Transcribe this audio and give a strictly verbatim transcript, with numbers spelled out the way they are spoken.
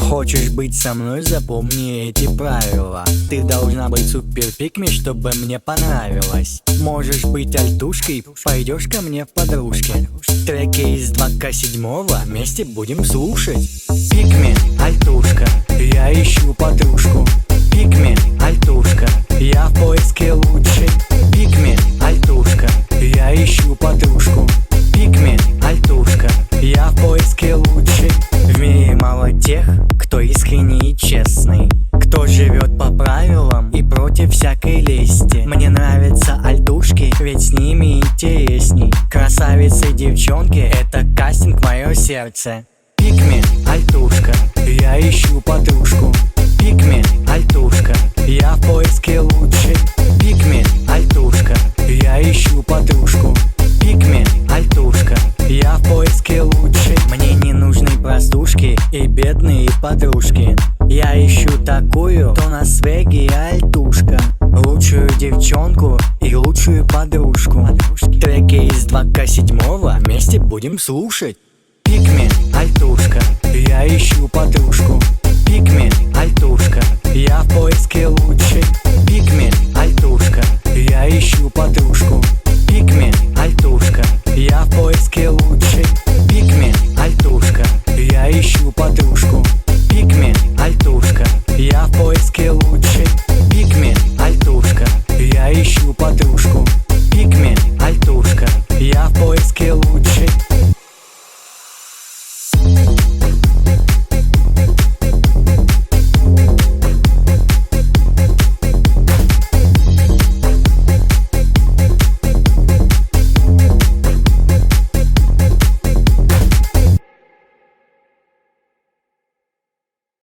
Хочешь быть со мной, запомни эти правила. Ты должна быть супер пикми, чтобы мне понравилось. Можешь быть альтушкой, пойдешь ко мне в подружки. Треки из два ка семь вместе будем слушать. Пикми, альтушка, я ищу подружку. Пикми, альтушка, я в поиске лучшей. Пикми, альтушка, я ищу подружку. Пикми, альтушка, я в поиске лучшей. В мире мало тех, кто искренний и честный, кто живет по правилам и против всякой лести. Мне нравятся альтушки, ведь с ними интересней. Красавицы, девчонки, это кастинг в мое сердце. Пикми, альтушка, я ищу подружку. Пикми, альтушка, я в поиске лучшей. Пикми, альтушка, я ищу подружку. Пикми, альтушка, я в поиске лучшей. Мне не нужны простушки и бедные подружки. Я ищу такую, кто на свеге альтушка. Лучшую девчонку и лучшую подружку. Треки из два ка семь вместе будем слушать. Пикми, альтушка,